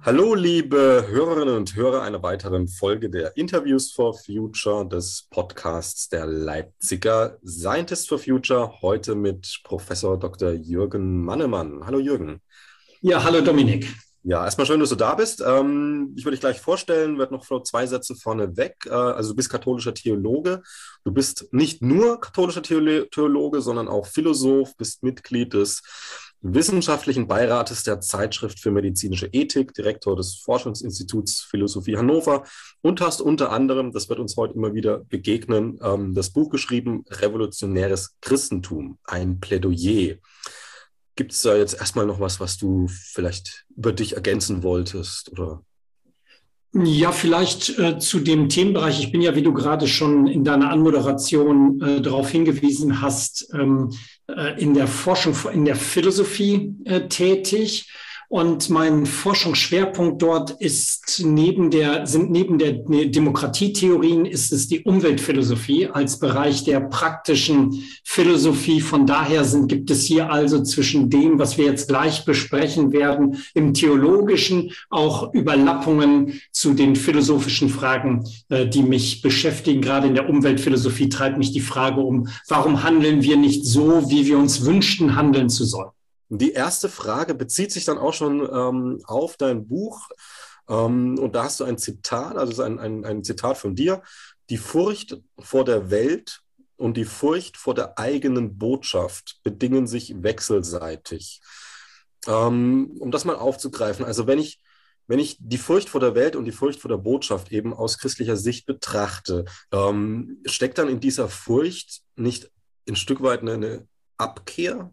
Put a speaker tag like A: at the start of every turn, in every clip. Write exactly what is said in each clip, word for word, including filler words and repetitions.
A: Hallo, liebe Hörerinnen und Hörer einer weiteren Folge der Interviews for Future des Podcasts der Leipziger Scientists for Future. Heute mit Professor Doktor Jürgen Mannemann. Hallo Jürgen.
B: Ja, hallo Dominik.
A: Ja, erstmal schön, dass du da bist. Ähm, ich würde dich gleich vorstellen, werde noch zwei Sätze vorne weg. Äh, also du bist katholischer Theologe. Du bist nicht nur katholischer Theologe, sondern auch Philosoph, bist Mitglied des Wissenschaftlichen Beirates der Zeitschrift für medizinische Ethik, Direktor des Forschungsinstituts Philosophie Hannover und hast unter anderem, das wird uns heute immer wieder begegnen, ähm, das Buch geschrieben, Revolutionäres Christentum, ein Plädoyer. Gibt es da jetzt erstmal noch was, was du vielleicht über dich ergänzen wolltest, oder?
B: Ja, vielleicht äh, zu dem Themenbereich. Ich bin ja, wie du gerade schon in deiner Anmoderation äh, darauf hingewiesen hast, ähm, äh, in der Forschung, in der Philosophie äh, tätig. Und mein Forschungsschwerpunkt dort ist neben der, sind neben der Demokratietheorien ist es die Umweltphilosophie als Bereich der praktischen Philosophie. Von daher sind, gibt es hier also zwischen dem, was wir jetzt gleich besprechen werden, im Theologischen auch Überlappungen zu den philosophischen Fragen, die mich beschäftigen. Gerade in der Umweltphilosophie treibt mich die Frage um, warum handeln wir nicht so, wie wir uns wünschten, handeln zu sollen?
A: Die erste Frage bezieht sich dann auch schon ähm, auf dein Buch. Ähm, und da hast du ein Zitat, also ein, ein, ein Zitat von dir. Die Furcht vor der Welt und die Furcht vor der eigenen Botschaft bedingen sich wechselseitig. Ähm, um das mal aufzugreifen, also wenn ich, wenn ich die Furcht vor der Welt und die Furcht vor der Botschaft eben aus christlicher Sicht betrachte, ähm, steckt dann in dieser Furcht nicht ein Stück weit eine, eine Abkehr?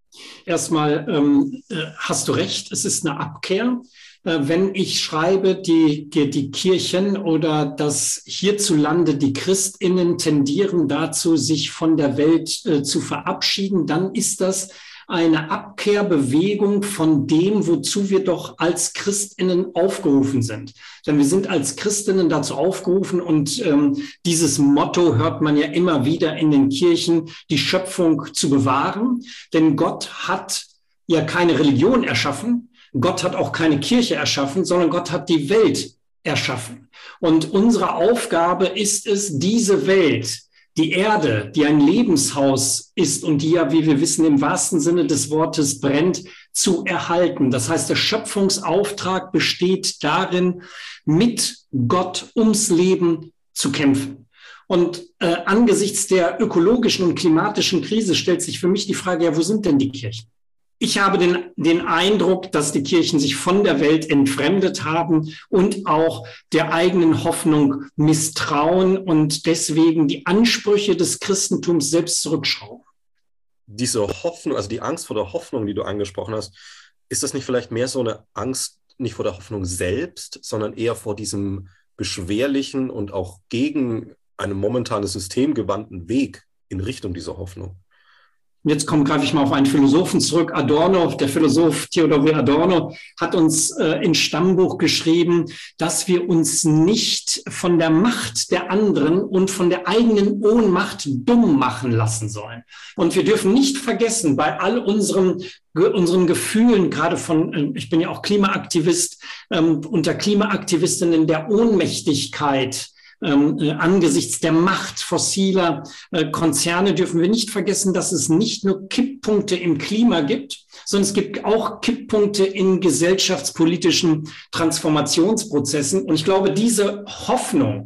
B: Erstmal ähm, hast du recht, es ist eine Abkehr. Äh, wenn ich schreibe, die, die, die Kirchen oder dass hierzulande die ChristInnen tendieren dazu, sich von der Welt äh, zu verabschieden, dann ist das eine Abkehrbewegung von dem, wozu wir doch als ChristInnen aufgerufen sind. Denn wir sind als Christinnen dazu aufgerufen und ähm, dieses Motto hört man ja immer wieder in den Kirchen, die Schöpfung zu bewahren. Denn Gott hat ja keine Religion erschaffen, Gott hat auch keine Kirche erschaffen, sondern Gott hat die Welt erschaffen. Und unsere Aufgabe ist es, diese Welt, die Erde, die ein Lebenshaus ist und die ja, wie wir wissen, im wahrsten Sinne des Wortes brennt, zu erhalten. Das heißt, der Schöpfungsauftrag besteht darin, mit Gott ums Leben zu kämpfen. Und äh, angesichts der ökologischen und klimatischen Krise stellt sich für mich die Frage, ja, wo sind denn die Kirchen? Ich habe den, den Eindruck, dass die Kirchen sich von der Welt entfremdet haben und auch der eigenen Hoffnung misstrauen und deswegen die Ansprüche des Christentums selbst zurückschrauben.
A: Diese Hoffnung, also die Angst vor der Hoffnung, die du angesprochen hast, ist das nicht vielleicht mehr so eine Angst nicht vor der Hoffnung selbst, sondern eher vor diesem beschwerlichen und auch gegen ein momentanes System gewandten Weg in Richtung dieser Hoffnung?
B: Jetzt komme, greife ich mal auf einen Philosophen zurück. Adorno, der Philosoph Theodor W. Adorno, hat uns äh, ins Stammbuch geschrieben, dass wir uns nicht von der Macht der anderen und von der eigenen Ohnmacht dumm machen lassen sollen. Und wir dürfen nicht vergessen, bei all unseren unseren Gefühlen, gerade von, ich bin ja auch Klimaaktivist, ähm, unter Klimaaktivistinnen der Ohnmächtigkeit, Ähm, äh, angesichts der Macht fossiler äh, Konzerne dürfen wir nicht vergessen, dass es nicht nur Kipppunkte im Klima gibt, sondern es gibt auch Kipppunkte in gesellschaftspolitischen Transformationsprozessen. Und ich glaube, diese Hoffnung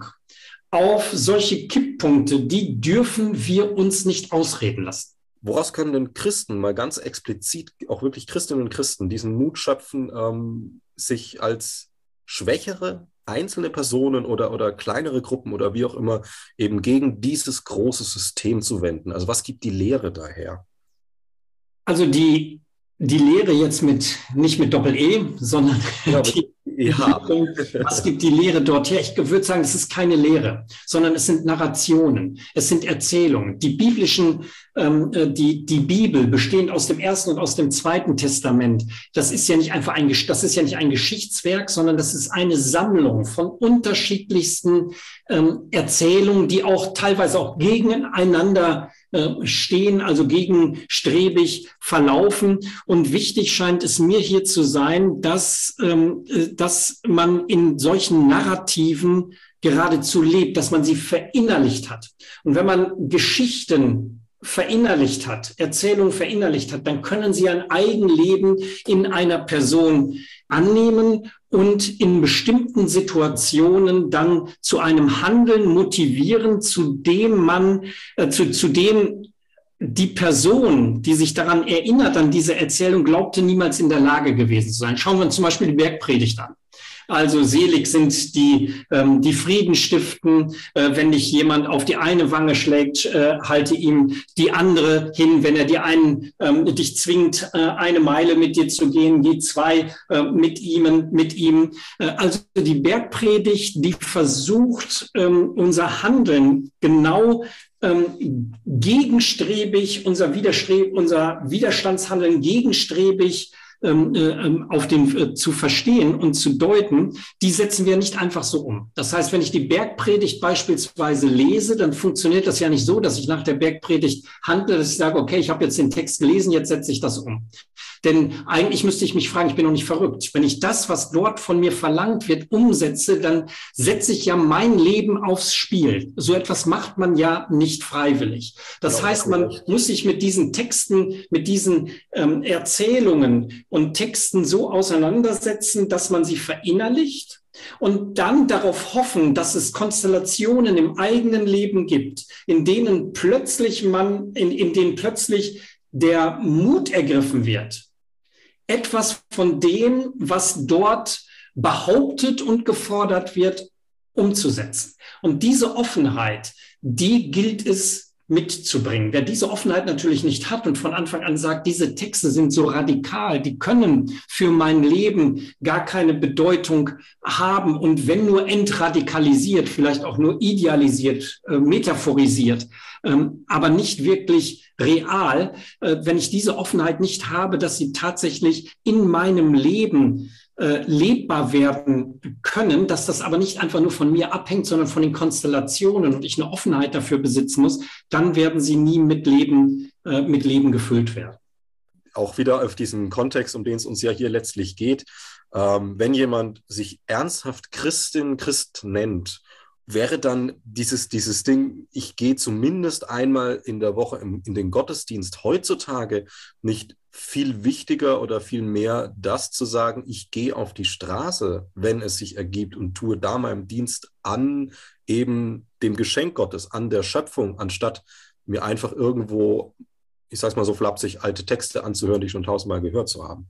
B: auf solche Kipppunkte, die dürfen wir uns nicht ausreden lassen.
A: Woraus können denn Christen, mal ganz explizit, auch wirklich Christinnen und Christen, diesen Mut schöpfen, ähm, sich als schwächere einzelne Personen oder, oder kleinere Gruppen oder wie auch immer eben gegen dieses große System zu wenden? Also was gibt die Lehre daher?
B: Also die, die Lehre jetzt mit, nicht mit Doppel-E, sondern
A: ja,
B: die,
A: ja.
B: was gibt die Lehre dort her? Ich würde sagen, es ist keine Lehre, sondern es sind Narrationen, es sind Erzählungen. Die biblischen, ähm, die, die Bibel bestehend aus dem Ersten und aus dem Zweiten Testament, das ist ja nicht einfach ein, das ist ja nicht ein Geschichtswerk, sondern das ist eine Sammlung von unterschiedlichsten ähm, Erzählungen, die auch teilweise auch gegeneinander stehen, also gegenstrebig verlaufen. Und wichtig scheint es mir hier zu sein, dass ähm, dass man in solchen Narrativen geradezu lebt, dass man sie verinnerlicht hat. Und wenn man Geschichten verinnerlicht hat, Erzählungen verinnerlicht hat, dann können sie ein Eigenleben in einer Person annehmen und in bestimmten Situationen dann zu einem Handeln motivieren, zu dem man, äh, zu, zu dem die Person, die sich daran erinnert, an diese Erzählung, glaubte niemals in der Lage gewesen zu sein. Schauen wir uns zum Beispiel die Bergpredigt an. Also selig sind die, ähm, die Frieden stiften. Äh, wenn dich jemand auf die eine Wange schlägt, äh, halte ihm die andere hin. Wenn er dir einen, ähm, dich zwingt, äh, eine Meile mit dir zu gehen, geh zwei äh, mit ihm. Mit ihm. Äh, also die Bergpredigt, die versucht, ähm, unser Handeln genau ähm, gegenstrebig, unser, Widerstreb, unser Widerstandshandeln gegenstrebig ähm, auf den äh, zu verstehen und zu deuten, die setzen wir nicht einfach so um. Das heißt, wenn ich die Bergpredigt beispielsweise lese, dann funktioniert das ja nicht so, dass ich nach der Bergpredigt handle, dass ich sage, okay, ich habe jetzt den Text gelesen, jetzt setze ich das um. Denn eigentlich müsste ich mich fragen, ich bin noch nicht verrückt. Wenn ich das, was dort von mir verlangt wird, umsetze, dann setze ich ja mein Leben aufs Spiel. So etwas macht man ja nicht freiwillig. Das ja, heißt, man muss sich mit diesen Texten, mit diesen ähm, Erzählungen und Texten so auseinandersetzen, dass man sie verinnerlicht und dann darauf hoffen, dass es Konstellationen im eigenen Leben gibt, in denen plötzlich man, in, in denen plötzlich der Mut ergriffen wird, etwas von dem, was dort behauptet und gefordert wird, umzusetzen. Und diese Offenheit, die gilt es mitzubringen. Wer diese Offenheit natürlich nicht hat und von Anfang an sagt, diese Texte sind so radikal, die können für mein Leben gar keine Bedeutung haben und wenn nur entradikalisiert, vielleicht auch nur idealisiert, äh, metaphorisiert, ähm, aber nicht wirklich real, äh, wenn ich diese Offenheit nicht habe, dass sie tatsächlich in meinem Leben äh, lebbar werden können, dass das aber nicht einfach nur von mir abhängt, sondern von den Konstellationen und ich eine Offenheit dafür besitzen muss, dann werden sie nie mit Leben, äh, mit Leben gefüllt werden.
A: Auch wieder auf diesen Kontext, um den es uns ja hier letztlich geht. Ähm, wenn jemand sich ernsthaft Christin, Christ nennt, wäre dann dieses, dieses Ding, ich gehe zumindest einmal in der Woche in, in den Gottesdienst heutzutage nicht viel wichtiger oder viel mehr das zu sagen, ich gehe auf die Straße, wenn es sich ergibt und tue da meinen Dienst an eben dem Geschenk Gottes, an der Schöpfung, anstatt mir einfach irgendwo, ich sag's mal so flapsig, alte Texte anzuhören, die ich schon tausendmal gehört zu haben.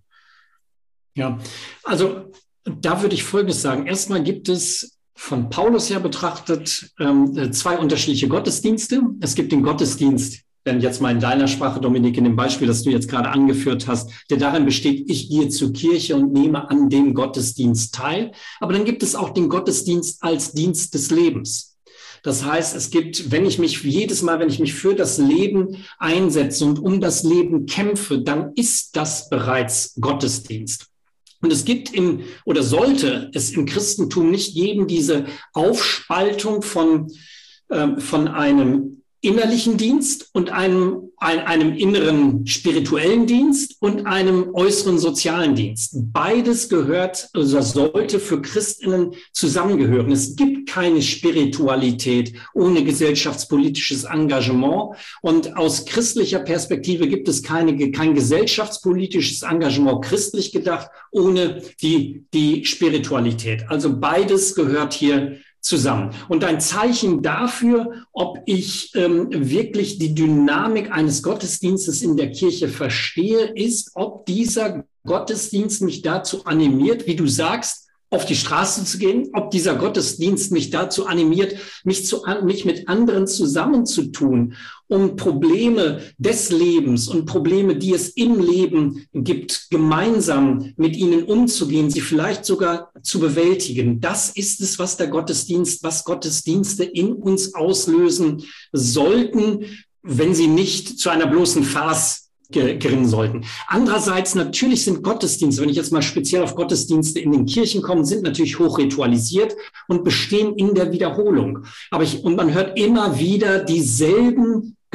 B: Ja, also da würde ich Folgendes sagen. Erstmal gibt es von Paulus her betrachtet ähm, zwei unterschiedliche Gottesdienste. Es gibt den Gottesdienst, wenn jetzt mal in deiner Sprache, Dominik, in dem Beispiel, das du jetzt gerade angeführt hast, der darin besteht, ich gehe zur Kirche und nehme an dem Gottesdienst teil. Aber dann gibt es auch den Gottesdienst als Dienst des Lebens. Das heißt, es gibt, wenn ich mich jedes Mal, wenn ich mich für das Leben einsetze und um das Leben kämpfe, dann ist das bereits Gottesdienst. Und es gibt im, oder sollte es im Christentum nicht geben, diese Aufspaltung von, ähm, von einem innerlichen Dienst und einem, ein, einem inneren spirituellen Dienst und einem äußeren sozialen Dienst. Beides gehört oder sollte für Christinnen zusammengehören. Es gibt keine Spiritualität ohne gesellschaftspolitisches Engagement und aus christlicher Perspektive gibt es keine, kein gesellschaftspolitisches Engagement christlich gedacht ohne die, die Spiritualität. Also beides gehört hier zusammen. Und ein Zeichen dafür, ob ich ähm, wirklich die Dynamik eines Gottesdienstes in der Kirche verstehe, ist, ob dieser Gottesdienst mich dazu animiert, wie du sagst, auf die Straße zu gehen, ob dieser Gottesdienst mich dazu animiert, mich, zu, mich mit anderen zusammenzutun, um Probleme des Lebens und Probleme, die es im Leben gibt, gemeinsam mit ihnen umzugehen, sie vielleicht sogar zu bewältigen. Das ist es, was der Gottesdienst, was Gottesdienste in uns auslösen sollten, wenn sie nicht zu einer bloßen Farce gerinnen sollten. Andererseits natürlich sind Gottesdienste, wenn ich jetzt mal speziell auf Gottesdienste in den Kirchen komme, sind natürlich hoch ritualisiert und bestehen in der Wiederholung. Aber ich, und man hört immer wieder dieselben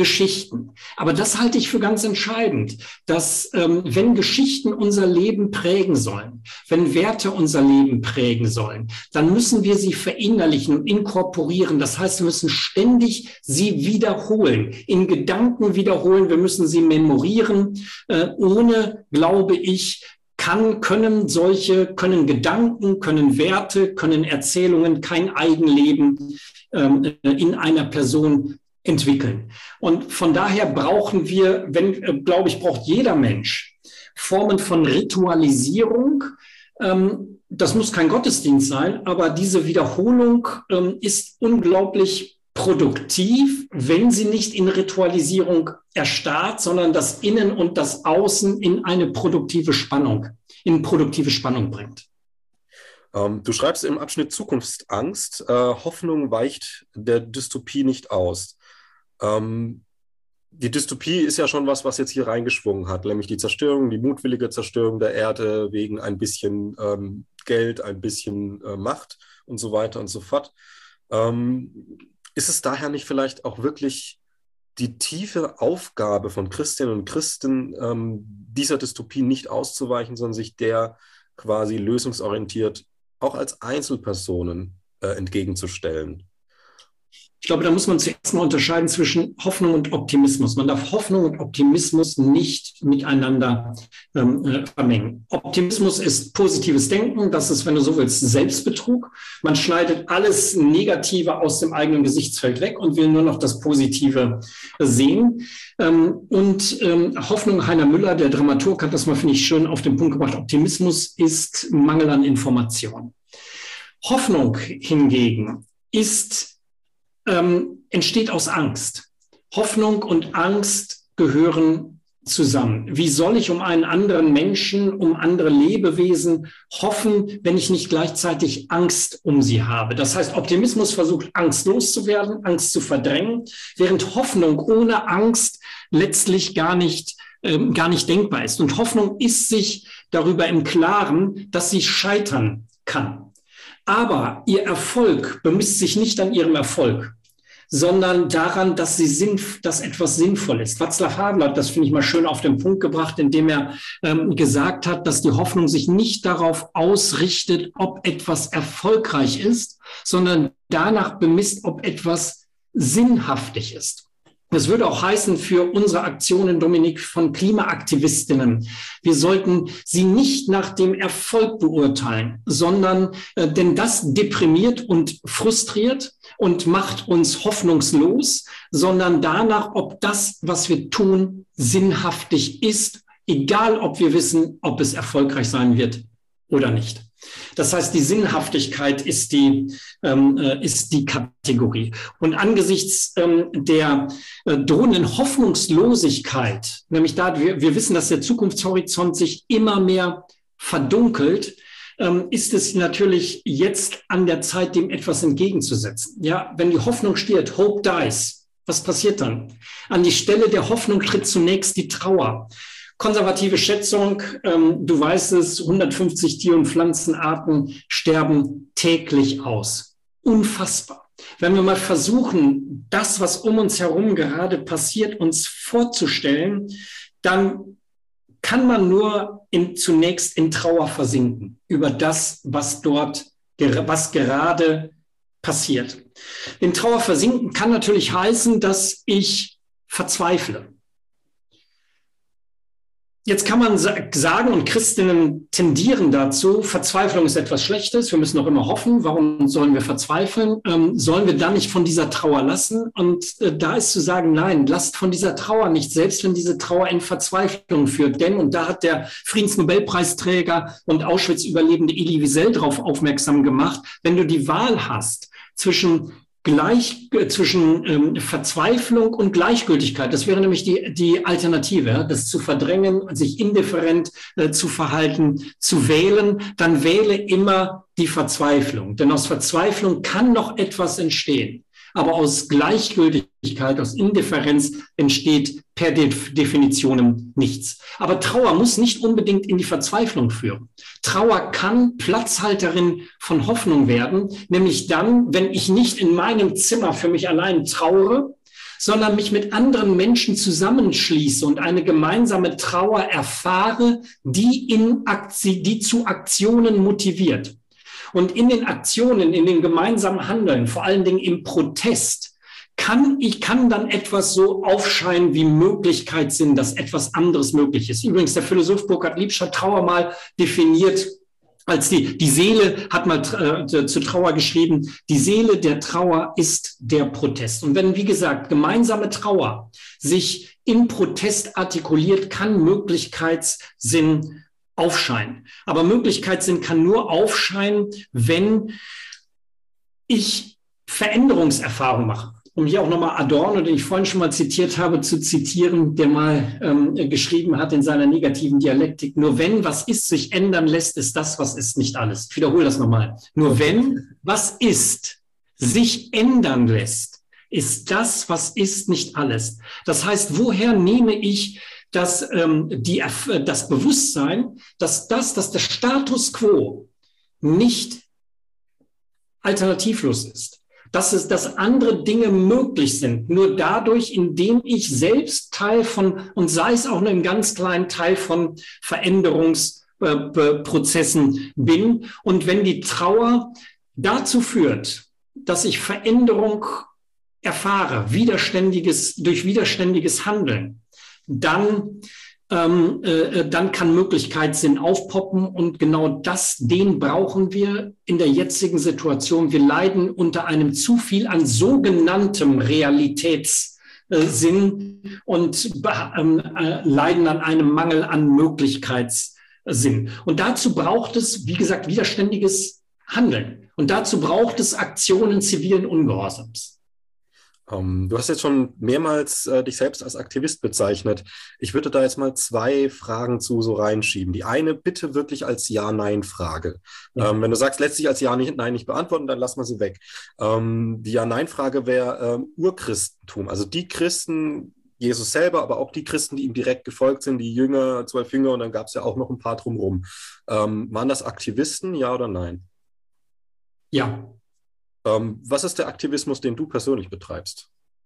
B: Geschichten. Aber das halte ich für ganz entscheidend, dass ähm, wenn Geschichten unser Leben prägen sollen, wenn Werte unser Leben prägen sollen, dann müssen wir sie verinnerlichen und inkorporieren. Das heißt, wir müssen ständig sie wiederholen, in Gedanken wiederholen. Wir müssen sie memorieren. Äh, ohne, glaube ich, kann, können solche, können Gedanken, können Werte, können Erzählungen kein Eigenleben ähm, in einer Person entwickeln. Und von daher brauchen wir, wenn, äh, glaube ich, braucht jeder Mensch Formen von Ritualisierung. Ähm, das muss kein Gottesdienst sein, aber diese Wiederholung ähm, ist unglaublich produktiv, wenn sie nicht in Ritualisierung erstarrt, sondern das Innen und das Außen in eine produktive Spannung, in produktive Spannung bringt.
A: Ähm, du schreibst im Abschnitt Zukunftsangst, äh, Hoffnung weicht der Dystopie nicht aus. Ähm, die Dystopie ist ja schon was, was jetzt hier reingeschwungen hat, nämlich die Zerstörung, die mutwillige Zerstörung der Erde wegen ein bisschen ähm, Geld, ein bisschen äh, Macht und so weiter und so fort. Ähm, ist es daher nicht vielleicht auch wirklich die tiefe Aufgabe von Christinnen und Christen, ähm, dieser Dystopie nicht auszuweichen, sondern sich der quasi lösungsorientiert auch als Einzelpersonen äh, entgegenzustellen?
B: Ich glaube, da muss man zuerst mal unterscheiden zwischen Hoffnung und Optimismus. Man darf Hoffnung und Optimismus nicht miteinander ähm, äh, vermengen. Optimismus ist positives Denken. Das ist, wenn du so willst, Selbstbetrug. Man schneidet alles Negative aus dem eigenen Gesichtsfeld weg und will nur noch das Positive sehen. Ähm, und ähm, Hoffnung, Heiner Müller, der Dramaturg, hat das mal, finde ich, schön auf den Punkt gebracht. Optimismus ist Mangel an Information. Hoffnung hingegen ist Ähm, entsteht aus Angst. Hoffnung und Angst gehören zusammen. Wie soll ich um einen anderen Menschen, um andere Lebewesen hoffen, wenn ich nicht gleichzeitig Angst um sie habe? Das heißt, Optimismus versucht, Angst loszuwerden, Angst zu verdrängen, während Hoffnung ohne Angst letztlich gar nicht, ähm, gar nicht denkbar ist. Und Hoffnung ist sich darüber im Klaren, dass sie scheitern kann. Aber ihr Erfolg bemisst sich nicht an ihrem Erfolg, sondern daran, dass, sie sinn, dass etwas sinnvoll ist. Václav Havel hat das, finde ich mal, schön auf den Punkt gebracht, indem er ähm, gesagt hat, dass die Hoffnung sich nicht darauf ausrichtet, ob etwas erfolgreich ist, sondern danach bemisst, ob etwas sinnhaftig ist. Das würde auch heißen für unsere Aktionen, Dominik, von Klimaaktivistinnen. Wir sollten sie nicht nach dem Erfolg beurteilen, sondern, äh, denn das deprimiert und frustriert und macht uns hoffnungslos, sondern danach, ob das, was wir tun, sinnhaftig ist, egal ob wir wissen, ob es erfolgreich sein wird oder nicht. Das heißt, die Sinnhaftigkeit ist die, ähm, ist die Kategorie. Und angesichts ähm, der äh, drohenden Hoffnungslosigkeit, nämlich da, wir, wir wissen, dass der Zukunftshorizont sich immer mehr verdunkelt, ähm, ist es natürlich jetzt an der Zeit, dem etwas entgegenzusetzen. Ja, wenn die Hoffnung stirbt, Hope dies, was passiert dann? An die Stelle der Hoffnung tritt zunächst die Trauer. Konservative Schätzung, ähm, du weißt es, hundertfünfzig Tier- und Pflanzenarten sterben täglich aus. Unfassbar. Wenn wir mal versuchen, das, was um uns herum gerade passiert, uns vorzustellen, dann kann man nur in, zunächst in Trauer versinken über das, was dort, was gerade passiert. In Trauer versinken kann natürlich heißen, dass ich verzweifle. Jetzt kann man sagen, und Christinnen tendieren dazu, Verzweiflung ist etwas Schlechtes, wir müssen auch immer hoffen, warum sollen wir verzweifeln? Ähm, sollen wir dann nicht von dieser Trauer lassen? Und äh, da ist zu sagen, nein, lasst von dieser Trauer nicht, selbst wenn diese Trauer in Verzweiflung führt. Denn, und da hat der Friedensnobelpreisträger und Auschwitz-Überlebende Elie Wiesel darauf aufmerksam gemacht, wenn du die Wahl hast zwischen Gleich, zwischen ähm, Verzweiflung und Gleichgültigkeit, das wäre nämlich die, die Alternative, das zu verdrängen, sich indifferent äh, zu verhalten, zu wählen, dann wähle immer die Verzweiflung. Denn aus Verzweiflung kann noch etwas entstehen. Aber aus Gleichgültigkeit, aus Indifferenz entsteht per Definition nichts. Aber Trauer muss nicht unbedingt in die Verzweiflung führen. Trauer kann Platzhalterin von Hoffnung werden, nämlich dann, wenn ich nicht in meinem Zimmer für mich allein trauere, sondern mich mit anderen Menschen zusammenschließe und eine gemeinsame Trauer erfahre, die, in Akti- die zu Aktionen motiviert. Und in den Aktionen, in den gemeinsamen Handeln, vor allen Dingen im Protest, kann ich kann dann etwas so aufscheinen wie Möglichkeitssinn, dass etwas anderes möglich ist. Übrigens, der Philosoph Burkhard Liebsch hat Trauer mal definiert, als die, die Seele hat mal äh, zu Trauer geschrieben, die Seele der Trauer ist der Protest. Und wenn, wie gesagt, gemeinsame Trauer sich im Protest artikuliert, kann Möglichkeitssinn aufscheinen. Aber Möglichkeitssinn kann nur aufscheinen, wenn ich Veränderungserfahrung mache. Um hier auch nochmal Adorno, den ich vorhin schon mal zitiert habe, zu zitieren, der mal ähm, geschrieben hat in seiner negativen Dialektik, nur wenn was ist, sich ändern lässt, ist das, was ist, nicht alles. Ich wiederhole das nochmal. Nur wenn was ist, sich ändern lässt, ist das, was ist, nicht alles. Das heißt, woher nehme ich das, ähm, die, das Bewusstsein, dass das, dass der Status quo nicht alternativlos ist? Dass es, dass andere Dinge möglich sind, nur dadurch, indem ich selbst Teil von, und sei es auch nur im ganz kleinen Teil von Veränderungsprozessen bin. Und wenn die Trauer dazu führt, dass ich Veränderung erfahre, widerständiges, durch widerständiges Handeln, dann Ähm, äh, dann kann Möglichkeitssinn aufpoppen und genau das, den brauchen wir in der jetzigen Situation. Wir leiden unter einem zu viel an sogenanntem Realitätssinn und äh, leiden an einem Mangel an Möglichkeitssinn. Und dazu braucht es, wie gesagt, widerständiges Handeln. Und dazu braucht es Aktionen zivilen Ungehorsams.
A: Um, du hast jetzt schon mehrmals äh, dich selbst als Aktivist bezeichnet. Ich würde da jetzt mal zwei Fragen zu so reinschieben. Die eine bitte wirklich als Ja-Nein-Frage. Ja. Ähm, wenn du sagst, letztlich als Ja-Nein nicht beantworten, dann lassen wir sie weg. Ähm, die Ja-Nein-Frage wäre ähm, Urchristentum. Also die Christen, Jesus selber, aber auch die Christen, die ihm direkt gefolgt sind, die Jünger, zwölf Jünger, und dann gab es ja auch noch ein paar drumherum. Ähm, waren das Aktivisten, ja oder nein?
B: Ja.
A: Ähm, was ist der Aktivismus, den du persönlich betreibst?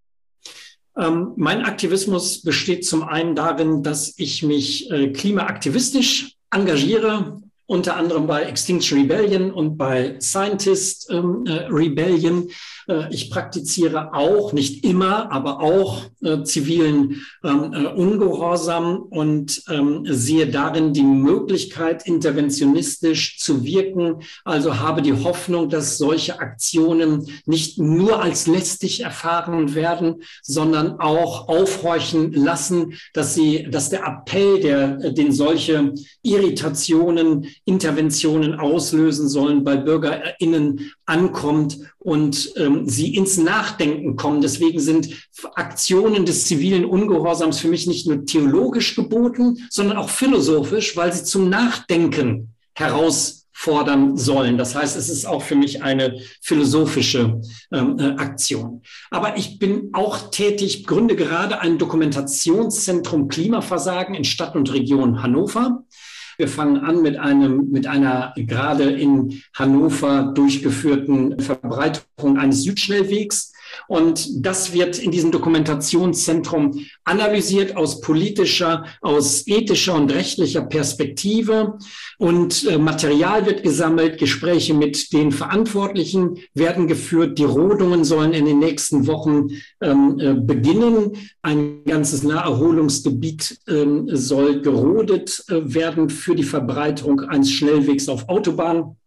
B: Ähm, mein Aktivismus besteht zum einen darin, dass ich mich äh, klimaaktivistisch engagiere, unter anderem bei Extinction Rebellion und bei Scientist ähm, äh, Rebellion. Äh, ich praktiziere auch, nicht immer, aber auch äh, zivilen ähm, äh, Ungehorsam und ähm, sehe darin die Möglichkeit, interventionistisch zu wirken. Also habe die Hoffnung, dass solche Aktionen nicht nur als lästig erfahren werden, sondern auch aufhorchen lassen, dass sie, dass der Appell, der, den solche Irritationen, Interventionen auslösen sollen, bei BürgerInnen ankommt und ähm, sie ins Nachdenken kommen. Deswegen sind Aktionen des zivilen Ungehorsams für mich nicht nur theologisch geboten, sondern auch philosophisch, weil sie zum Nachdenken herausfordern sollen. Das heißt, es ist auch für mich eine philosophische ähm, äh, Aktion. Aber ich bin auch tätig, gründe gerade ein Dokumentationszentrum Klimaversagen in Stadt und Region Hannover. Wir fangen an mit einem, mit einer gerade in Hannover durchgeführten Verbreitung eines Südschnellwegs. Und das wird in diesem Dokumentationszentrum analysiert aus politischer, aus ethischer und rechtlicher Perspektive. Und äh, Material wird gesammelt, Gespräche mit den Verantwortlichen werden geführt. Die Rodungen sollen in den nächsten Wochen ähm, äh, beginnen. Ein ganzes Naherholungsgebiet ähm, soll gerodet äh, werden für die Verbreitung eines Schnellwegs auf Autobahn.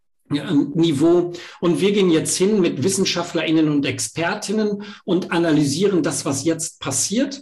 B: Niveau. Und wir gehen jetzt hin mit WissenschaftlerInnen und Expertinnen und analysieren das, was jetzt passiert,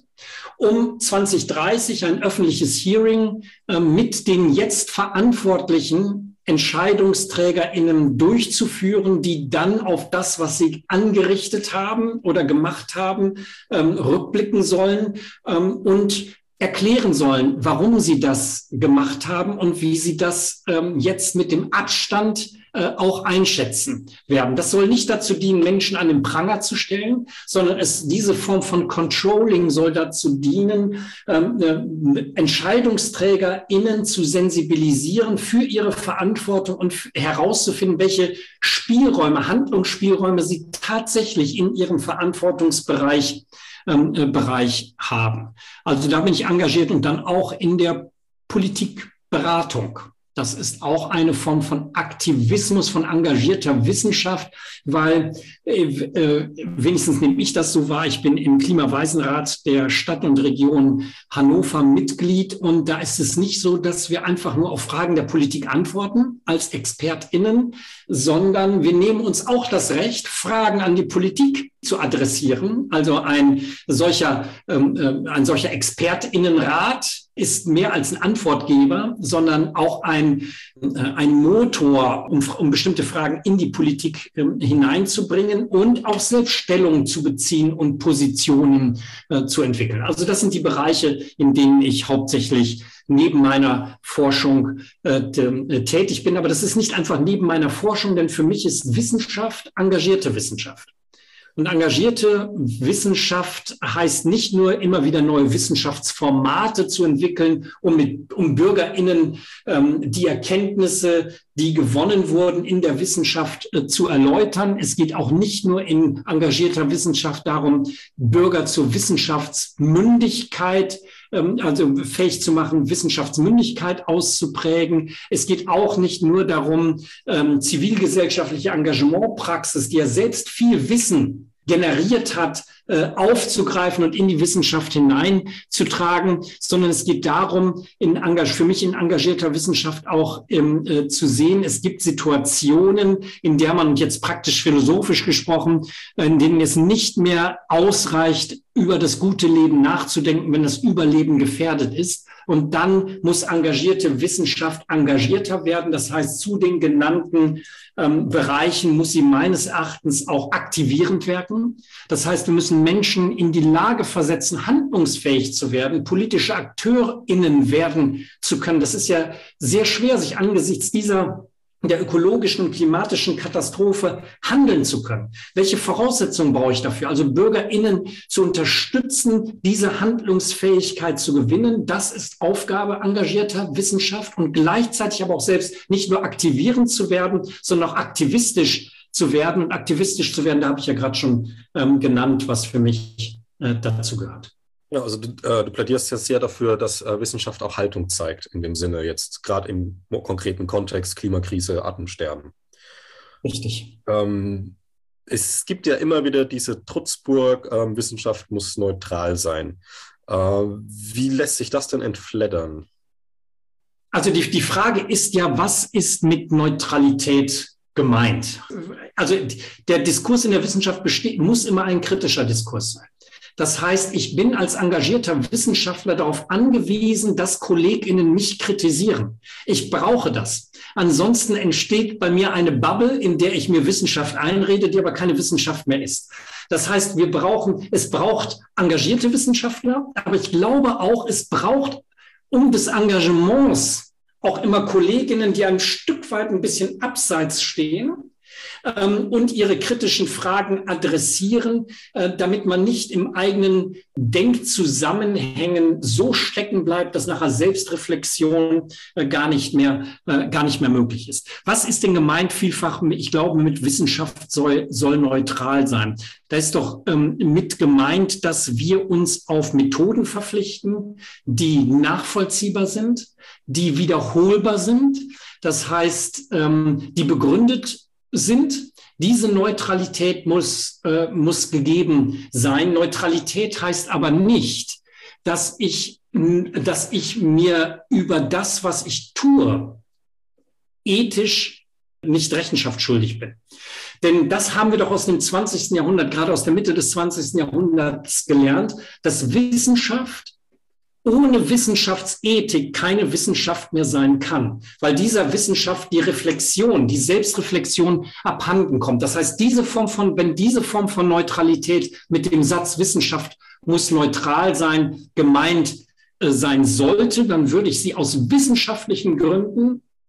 B: um zwanzig dreißig ein öffentliches Hearing äh, mit den jetzt verantwortlichen EntscheidungsträgerInnen durchzuführen, die dann auf das, was sie angerichtet haben oder gemacht haben, ähm, rückblicken sollen ähm, und erklären sollen, warum sie das gemacht haben und wie sie das ähm, jetzt mit dem Abstand äh, auch einschätzen werden. Das soll nicht dazu dienen, Menschen an den Pranger zu stellen, sondern es, diese Form von Controlling soll dazu dienen, ähm, äh, EntscheidungsträgerInnen zu sensibilisieren für ihre Verantwortung und herauszufinden, welche Spielräume, Handlungsspielräume sie tatsächlich in ihrem Verantwortungsbereich ähm, äh, Bereich haben. Also da bin ich engagiert und dann auch in der Politikberatung. Das ist auch eine Form von Aktivismus, von engagierter Wissenschaft, weil äh, äh, wenigstens nehme ich das so wahr. Ich bin im Klimaweisenrat der Stadt und Region Hannover Mitglied und da ist es nicht so, dass wir einfach nur auf Fragen der Politik antworten als ExpertInnen, sondern wir nehmen uns auch das Recht, Fragen an die Politik zu adressieren. Also ein solcher, ähm, äh, ein solcher ExpertInnenrat ist mehr als ein Antwortgeber, sondern auch ein, äh, ein Motor, um, um bestimmte Fragen in die Politik äh, hineinzubringen und auch selbst Stellung zu beziehen und Positionen äh, zu entwickeln. Also das sind die Bereiche, in denen ich hauptsächlich neben meiner Forschung äh, tätig bin. Aber das ist nicht einfach neben meiner Forschung, denn für mich ist Wissenschaft engagierte Wissenschaft. Und engagierte Wissenschaft heißt nicht nur immer wieder neue Wissenschaftsformate zu entwickeln, um, mit, um BürgerInnen ähm, die Erkenntnisse, die gewonnen wurden, in der Wissenschaft äh, zu erläutern. Es geht auch nicht nur in engagierter Wissenschaft darum, Bürger zur Wissenschaftsmündigkeit, ähm, also fähig zu machen, Wissenschaftsmündigkeit auszuprägen. Es geht auch nicht nur darum, ähm, zivilgesellschaftliche Engagementpraxis, die ja selbst viel Wissen generiert hat, äh, aufzugreifen und in die Wissenschaft hineinzutragen, sondern es geht darum, in Engag- für mich in engagierter Wissenschaft auch ähm, äh, zu sehen, es gibt Situationen, in der man jetzt praktisch philosophisch gesprochen, in denen es nicht mehr ausreicht, über das gute Leben nachzudenken, wenn das Überleben gefährdet ist. Und dann muss engagierte Wissenschaft engagierter werden. Das heißt, zu den genannten ähm, Bereichen muss sie meines Erachtens auch aktivierend wirken. Das heißt, wir müssen Menschen in die Lage versetzen, handlungsfähig zu werden, politische AkteurInnen werden zu können. Das ist ja sehr schwer, sich angesichts dieser der ökologischen und klimatischen Katastrophe handeln zu können. Welche Voraussetzungen brauche ich dafür? Also BürgerInnen zu unterstützen, diese Handlungsfähigkeit zu gewinnen. Das ist Aufgabe engagierter Wissenschaft und gleichzeitig aber auch selbst nicht nur aktivierend zu werden, sondern auch aktivistisch zu werden. Und aktivistisch zu werden, da habe ich ja gerade schon ähm, genannt, was für mich äh, dazu gehört.
A: Ja, also du, äh, du plädierst jetzt sehr dafür, dass äh, Wissenschaft auch Haltung zeigt, in dem Sinne jetzt gerade im konkreten Kontext Klimakrise, Artensterben.
B: Richtig.
A: Ähm, es gibt ja immer wieder diese Trutzburg, äh, Wissenschaft muss neutral sein. Äh, wie lässt sich das denn entfleddern?
B: Also die, die Frage ist ja, was ist mit Neutralität gemeint? Also der Diskurs in der Wissenschaft besteht, muss immer ein kritischer Diskurs sein. Das heißt, ich bin als engagierter Wissenschaftler darauf angewiesen, dass KollegInnen mich kritisieren. Ich brauche das. Ansonsten entsteht bei mir eine Bubble, in der ich mir Wissenschaft einrede, die aber keine Wissenschaft mehr ist. Das heißt, wir brauchen, es braucht engagierte Wissenschaftler, aber ich glaube auch, es braucht um des Engagements auch immer KollegInnen, die ein Stück weit ein bisschen abseits stehen und ihre kritischen Fragen adressieren, damit man nicht im eigenen Denkzusammenhängen so stecken bleibt, dass nachher Selbstreflexion gar nicht mehr, gar nicht mehr möglich ist. Was ist denn gemeint vielfach? Ich glaube, mit Wissenschaft soll, soll neutral sein. Da ist doch ähm, mit gemeint, dass wir uns auf Methoden verpflichten, die nachvollziehbar sind, die wiederholbar sind. Das heißt, ähm, die begründet sind. Diese Neutralität muss, äh, muss gegeben sein. Neutralität heißt aber nicht, dass ich, dass ich mir über das, was ich tue, ethisch nicht Rechenschaft schuldig bin. Denn das haben wir doch aus dem zwanzigsten Jahrhundert, gerade aus der Mitte des zwanzigsten Jahrhunderts gelernt, dass Wissenschaft ohne Wissenschaftsethik keine Wissenschaft mehr sein kann, weil dieser Wissenschaft die Reflexion, die Selbstreflexion abhanden kommt. Das heißt, diese Form von, wenn diese Form von Neutralität mit dem Satz Wissenschaft muss neutral sein, gemeint äh, sein sollte, dann würde ich sie aus wissenschaftlichen Gründen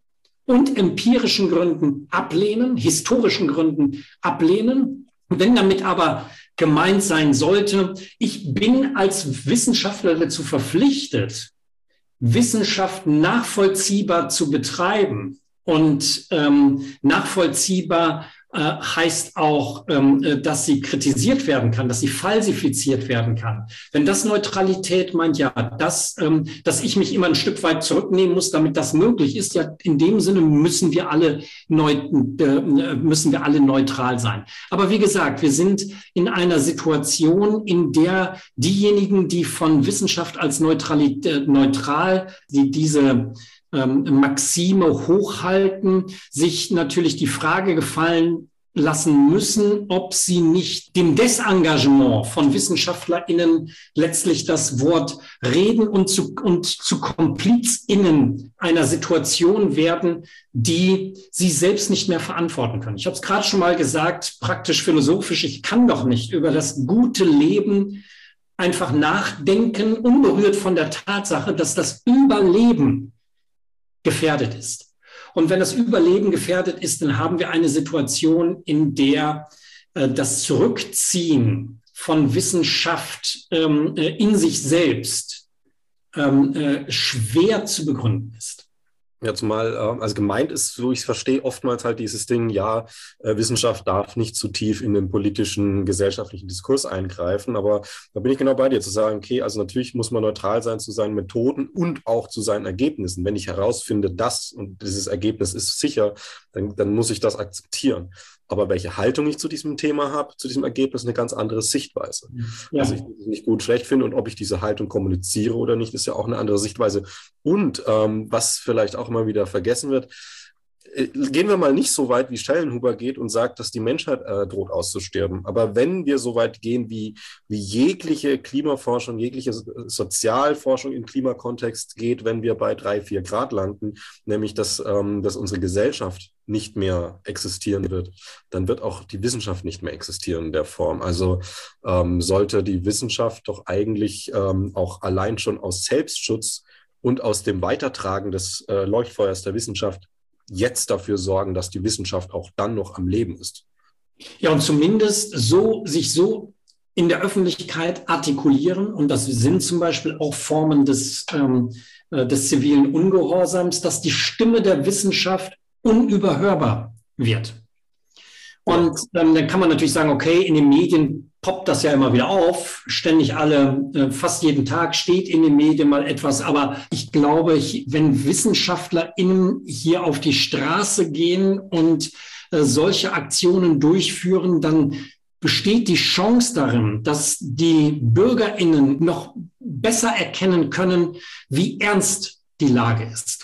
B: und empirischen Gründen ablehnen, historischen Gründen ablehnen. Wenn damit aber gemeint sein sollte, ich bin als Wissenschaftler dazu verpflichtet, Wissenschaft nachvollziehbar zu betreiben. Und ähm, nachvollziehbar äh, heißt auch, ähm, dass sie kritisiert werden kann, dass sie falsifiziert werden kann. Wenn das Neutralität meint, ja, das, ähm, dass ich mich immer ein Stück weit zurücknehmen muss, damit das möglich ist, ja, in dem Sinne müssen wir alle neu, äh, müssen wir alle neutral sein. Aber wie gesagt, wir sind in einer Situation, in der diejenigen, die von Wissenschaft als Neutralität, äh, neutral, die diese Ähm, Maxime hochhalten, sich natürlich die Frage gefallen lassen müssen, ob sie nicht dem Desengagement von WissenschaftlerInnen letztlich das Wort reden und zu, und zu KomplizInnen einer Situation werden, die sie selbst nicht mehr verantworten können. Ich habe es gerade schon mal gesagt, praktisch philosophisch, ich kann doch nicht über das gute Leben einfach nachdenken, unberührt von der Tatsache, dass das Überleben gefährdet ist. Und wenn das Überleben gefährdet ist, dann haben wir eine Situation, in der äh, das Zurückziehen von Wissenschaft ähm, äh, in sich selbst ähm, äh, schwer zu begründen ist.
A: Ja, zumal, äh, also gemeint ist, so ich es verstehe, oftmals halt dieses Ding, ja, äh, Wissenschaft darf nicht zu tief in den politischen, gesellschaftlichen Diskurs eingreifen, aber da bin ich genau bei dir, zu sagen, okay, also natürlich muss man neutral sein zu seinen Methoden und auch zu seinen Ergebnissen. Wenn ich herausfinde, das und dieses Ergebnis ist sicher, dann, dann muss ich das akzeptieren. Aber welche Haltung ich zu diesem Thema habe, zu diesem Ergebnis, eine ganz andere Sichtweise. Ja. Also ich es nicht gut, schlecht finde und ob ich diese Haltung kommuniziere oder nicht, ist ja auch eine andere Sichtweise. Und ähm, was vielleicht auch immer wieder vergessen wird, äh, gehen wir mal nicht so weit, wie Schellenhuber geht und sagt, dass die Menschheit äh, droht auszusterben. Aber wenn wir so weit gehen, wie, wie jegliche Klimaforschung, jegliche Sozialforschung im Klimakontext geht, wenn wir bei drei, vier Grad landen, nämlich dass, ähm, dass unsere Gesellschaft nicht mehr existieren wird, dann wird auch die Wissenschaft nicht mehr existieren in der Form. Also ähm, sollte die Wissenschaft doch eigentlich ähm, auch allein schon aus Selbstschutz und aus dem Weitertragen des äh, Leuchtfeuers der Wissenschaft jetzt dafür sorgen, dass die Wissenschaft auch dann noch am Leben ist.
B: Ja, und zumindest so, sich so in der Öffentlichkeit artikulieren, und das sind zum Beispiel auch Formen des, ähm, des zivilen Ungehorsams, dass die Stimme der Wissenschaft unüberhörbar wird. Und ähm, dann kann man natürlich sagen, okay, in den Medien poppt das ja immer wieder auf, ständig alle, äh, fast jeden Tag steht in den Medien mal etwas, aber ich glaube, ich, wenn WissenschaftlerInnen hier auf die Straße gehen und äh, solche Aktionen durchführen, dann besteht die Chance darin, dass die BürgerInnen noch besser erkennen können, wie ernst die Lage ist.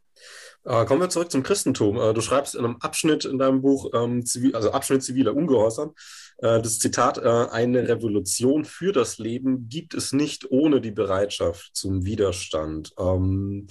A: Äh, kommen wir zurück zum Christentum. Äh, du schreibst in einem Abschnitt in deinem Buch, ähm, zivil, also Abschnitt ziviler Ungehorsam, äh, das Zitat, äh, eine Revolution für das Leben gibt es nicht ohne die Bereitschaft zum Widerstand. Ähm,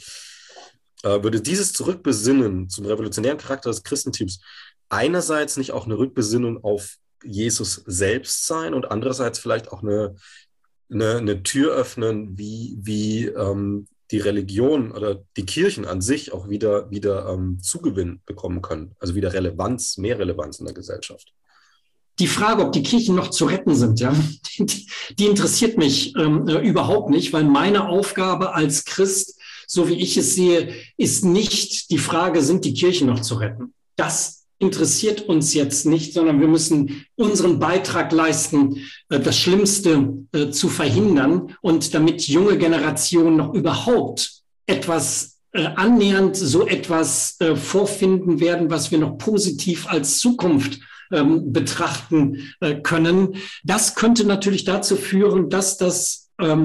A: äh, würde dieses Zurückbesinnen zum revolutionären Charakter des Christentums einerseits nicht auch eine Rückbesinnung auf Jesus selbst sein und andererseits vielleicht auch eine, eine, eine Tür öffnen, wie, wie ähm, die Religion oder die Kirchen an sich auch wieder, wieder ähm, Zugewinn bekommen können, also wieder Relevanz, mehr Relevanz in der Gesellschaft.
B: Die Frage, ob die Kirchen noch zu retten sind, ja, die, die interessiert mich ähm, überhaupt nicht, weil meine Aufgabe als Christ, so wie ich es sehe, ist nicht die Frage, sind die Kirchen noch zu retten? Das interessiert uns jetzt nicht, sondern wir müssen unseren Beitrag leisten, das Schlimmste zu verhindern und damit junge Generationen noch überhaupt etwas annähernd so etwas vorfinden werden, was wir noch positiv als Zukunft betrachten können. Das könnte natürlich dazu führen, dass das,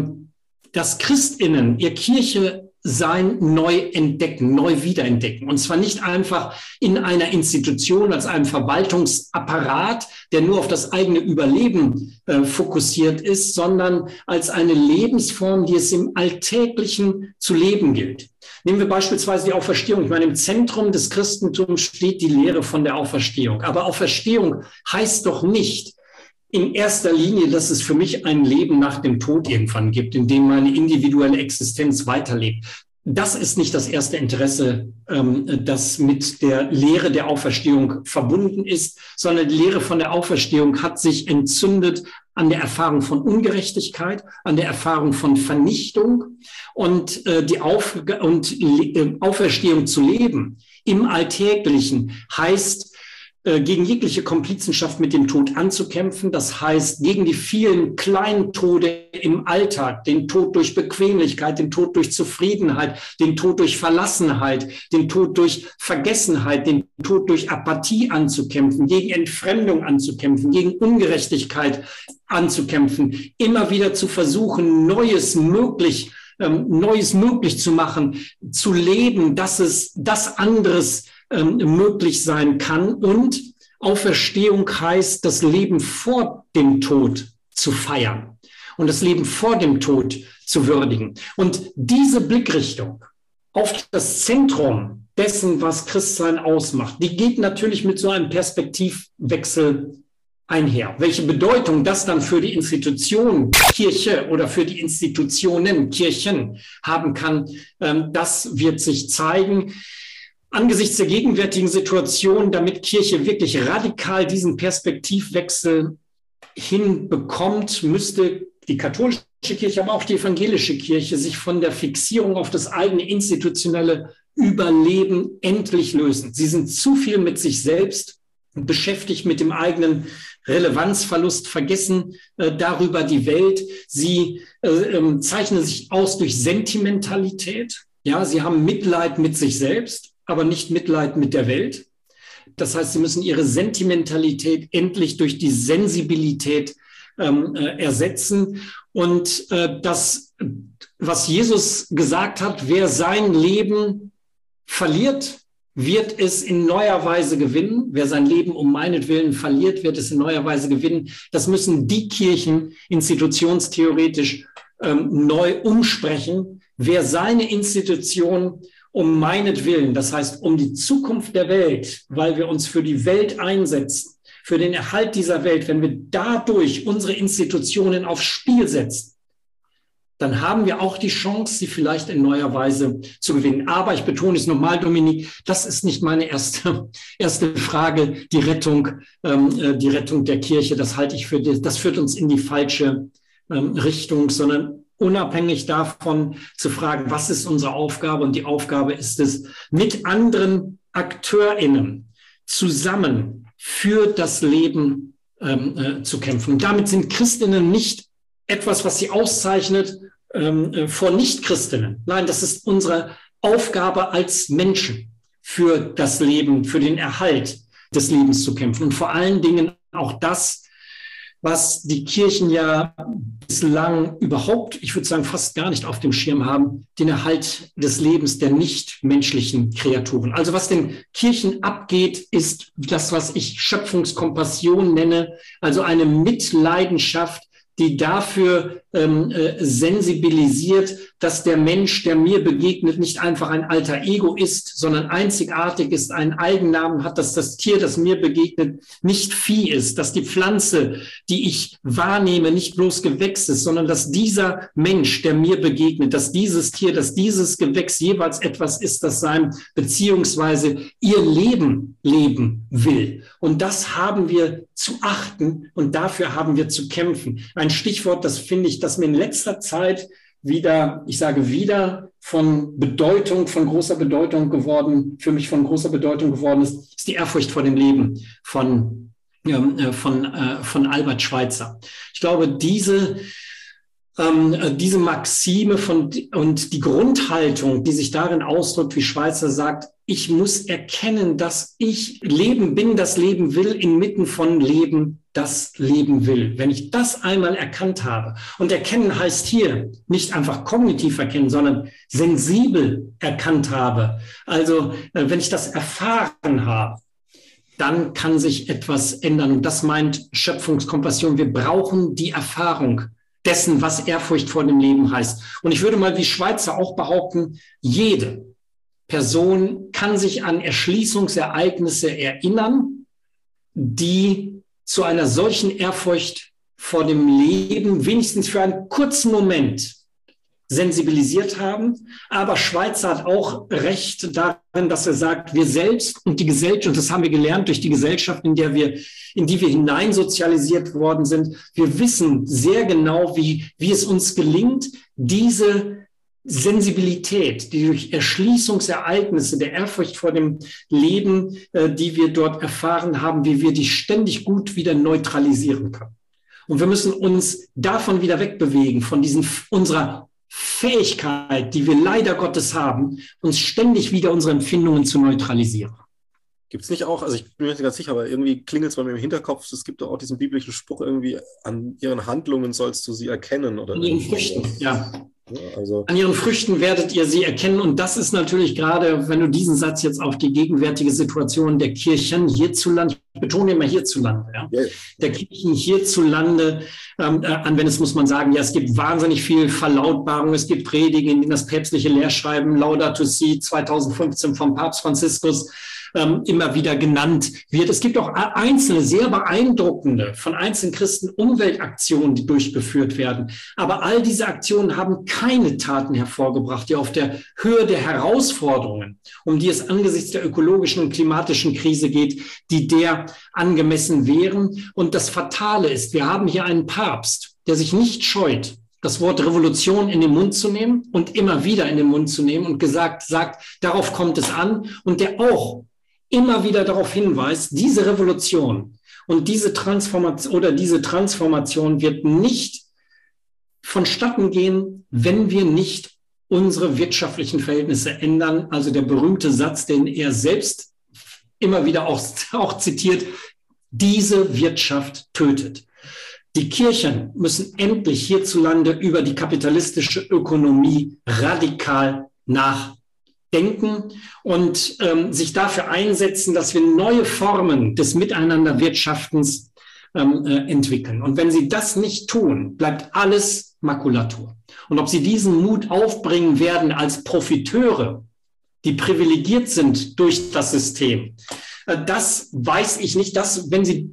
B: dass ChristInnen ihr Kirche sein neu entdecken, neu wiederentdecken. Und zwar nicht einfach in einer Institution als einem Verwaltungsapparat, der nur auf das eigene Überleben äh, fokussiert ist, sondern als eine Lebensform, die es im Alltäglichen zu leben gilt. Nehmen wir beispielsweise die Auferstehung. Ich meine, im Zentrum des Christentums steht die Lehre von der Auferstehung. Aber Auferstehung heißt doch nicht in erster Linie, dass es für mich ein Leben nach dem Tod irgendwann gibt, in dem meine individuelle Existenz weiterlebt. das ist nicht das erste Interesse, das mit der Lehre der Auferstehung verbunden ist, sondern die Lehre von der Auferstehung hat sich entzündet an der Erfahrung von Ungerechtigkeit, an der Erfahrung von Vernichtung und die Auf- und Auferstehung zu leben im Alltäglichen heißt, gegen jegliche Komplizenschaft mit dem Tod anzukämpfen. Das heißt, gegen die vielen kleinen Tode im Alltag, den Tod durch Bequemlichkeit, den Tod durch Zufriedenheit, den Tod durch Verlassenheit, den Tod durch Vergessenheit, den Tod durch Apathie anzukämpfen, gegen Entfremdung anzukämpfen, gegen Ungerechtigkeit anzukämpfen, immer wieder zu versuchen, Neues möglich, ähm, Neues möglich zu machen, zu leben, dass es das anderes Ähm, möglich sein kann. Und Auferstehung heißt, das Leben vor dem Tod zu feiern und das Leben vor dem Tod zu würdigen. Und diese Blickrichtung auf das Zentrum dessen, was Christsein ausmacht, die geht natürlich mit so einem Perspektivwechsel einher. Welche Bedeutung das dann für die Institution Kirche oder für die Institutionen Kirchen haben kann, ähm, das wird sich zeigen. Angesichts der gegenwärtigen Situation, damit Kirche wirklich radikal diesen Perspektivwechsel hinbekommt, müsste die katholische Kirche, aber auch die evangelische Kirche sich von der Fixierung auf das eigene institutionelle Überleben endlich lösen. Sie sind zu viel mit sich selbst beschäftigt, mit dem eigenen Relevanzverlust, vergessen äh, darüber die Welt. Sie äh, äh, zeichnen sich aus durch Sentimentalität. Ja, sie haben Mitleid mit sich selbst, aber nicht Mitleid mit der Welt. Das heißt, sie müssen ihre Sentimentalität endlich durch die Sensibilität ähm, äh, ersetzen. Und äh, das, was Jesus gesagt hat, wer sein Leben verliert, wird es in neuer Weise gewinnen. Wer sein Leben um meinetwillen verliert, wird es in neuer Weise gewinnen. Das müssen die Kirchen institutionstheoretisch ähm, neu umsprechen. Wer seine Institution um meinetwillen, das heißt um die Zukunft der Welt, weil wir uns für die Welt einsetzen, für den Erhalt dieser Welt, wenn wir dadurch unsere Institutionen aufs Spiel setzen, dann haben wir auch die Chance, sie vielleicht in neuer Weise zu gewinnen. Aber ich betone es nochmal, Dominik, das ist nicht meine erste, erste Frage, die Rettung, ähm, die Rettung der Kirche. Das halte ich für, das führt uns in die falsche ähm, Richtung, sondern unabhängig davon zu fragen, was ist unsere Aufgabe? Und die Aufgabe ist es, mit anderen AkteurInnen zusammen für das Leben ähm, äh, zu kämpfen. Und damit sind Christinnen nicht etwas, was sie auszeichnet ähm, äh, vor Nichtchristinnen. Nein, das ist unsere Aufgabe als Menschen, für das Leben, für den Erhalt des Lebens zu kämpfen. Und vor allen Dingen auch das, was die Kirchen ja bislang überhaupt, ich würde sagen, fast gar nicht auf dem Schirm haben, den Erhalt des Lebens der nichtmenschlichen Kreaturen. Also was den Kirchen abgeht, ist das, was ich Schöpfungskompassion nenne, also eine Mitleidenschaft, die dafür ähm, äh, sensibilisiert, dass der Mensch, der mir begegnet, nicht einfach ein alter Ego ist, sondern einzigartig ist, einen Eigennamen hat, dass das Tier, das mir begegnet, nicht Vieh ist, dass die Pflanze, die ich wahrnehme, nicht bloß Gewächs ist, sondern dass dieser Mensch, der mir begegnet, dass dieses Tier, dass dieses Gewächs jeweils etwas ist, das sein beziehungsweise ihr Leben leben will. Und das haben wir zu achten und dafür haben wir zu kämpfen. Ein Stichwort, das finde ich, das mir in letzter Zeit wieder, ich sage wieder, von Bedeutung, von großer Bedeutung geworden, für mich von großer Bedeutung geworden ist, ist die Ehrfurcht vor dem Leben von, äh, von, äh, von Albert Schweitzer. Ich glaube, diese, ähm, diese Maxime von, und die Grundhaltung, die sich darin ausdrückt, wie Schweitzer sagt, ich muss erkennen, dass ich Leben bin, das Leben will, inmitten von Leben, das Leben will. Wenn ich das einmal erkannt habe, und erkennen heißt hier nicht einfach kognitiv erkennen, sondern sensibel erkannt habe, also wenn ich das erfahren habe, dann kann sich etwas ändern. Und das meint Schöpfungskompassion. Wir brauchen die Erfahrung dessen, was Ehrfurcht vor dem Leben heißt. Und ich würde mal wie Schweitzer auch behaupten, jede Person kann sich an Erschließungsereignisse erinnern, die zu einer solchen Ehrfurcht vor dem Leben wenigstens für einen kurzen Moment sensibilisiert haben. Aber Schweitzer hat auch recht darin, dass er sagt, wir selbst und die Gesellschaft, und das haben wir gelernt durch die Gesellschaft, in der wir, in die wir hineinsozialisiert worden sind, wir wissen sehr genau, wie, wie es uns gelingt, diese Sensibilität, die durch Erschließungsereignisse der Ehrfurcht vor dem Leben, äh, die wir dort erfahren haben, wie wir die ständig gut wieder neutralisieren können. Und wir müssen uns davon wieder wegbewegen, von diesen, unserer Fähigkeit, die wir leider Gottes haben, uns ständig wieder unsere Empfindungen zu neutralisieren.
A: Gibt es nicht auch, also ich bin mir nicht ganz sicher, aber irgendwie klingelt es bei mir im Hinterkopf, es gibt doch auch diesen biblischen Spruch irgendwie, an ihren Handlungen sollst du sie erkennen. Oder
B: an ihren Früchten, ja.
A: Ja, also.
B: An ihren Früchten werdet ihr sie erkennen. Und das ist natürlich gerade, wenn du diesen Satz jetzt auf die gegenwärtige Situation der Kirchen hierzulande, ich betone immer hierzulande, ja, yeah. der Kirchen hierzulande ähm, äh, anwendest, muss man sagen, ja, es gibt wahnsinnig viel Verlautbarung, es gibt Predigen, in denen das päpstliche Lehrschreiben Laudato Si zweitausendfünfzehn vom Papst Franziskus ähm, immer wieder genannt wird. Es gibt auch einzelne, sehr beeindruckende, von einzelnen Christen Umweltaktionen, die durchgeführt werden. Aber all diese Aktionen haben keine Taten hervorgebracht, die auf der Höhe der Herausforderungen, um die es angesichts der ökologischen und klimatischen Krise geht, die der angemessen wären. Und das Fatale ist, wir haben hier einen Papst, der sich nicht scheut, das Wort Revolution in den Mund zu nehmen und immer wieder in den Mund zu nehmen und gesagt, sagt, darauf kommt es an, und der auch immer wieder darauf hinweist, diese Revolution und diese Transformation oder diese Transformation wird nicht vonstatten gehen, wenn wir nicht unsere wirtschaftlichen Verhältnisse ändern. Also der berühmte Satz, den er selbst immer wieder auch, auch zitiert, diese Wirtschaft tötet. Die Kirchen müssen endlich hierzulande über die kapitalistische Ökonomie radikal nachdenken und ähm, sich dafür einsetzen, dass wir neue Formen des Miteinanderwirtschaftens ähm, äh, entwickeln. Und wenn sie das nicht tun, bleibt alles Makulatur. Und ob sie diesen Mut aufbringen werden als Profiteure, die privilegiert sind durch das System, äh, das weiß ich nicht. Das, wenn sie,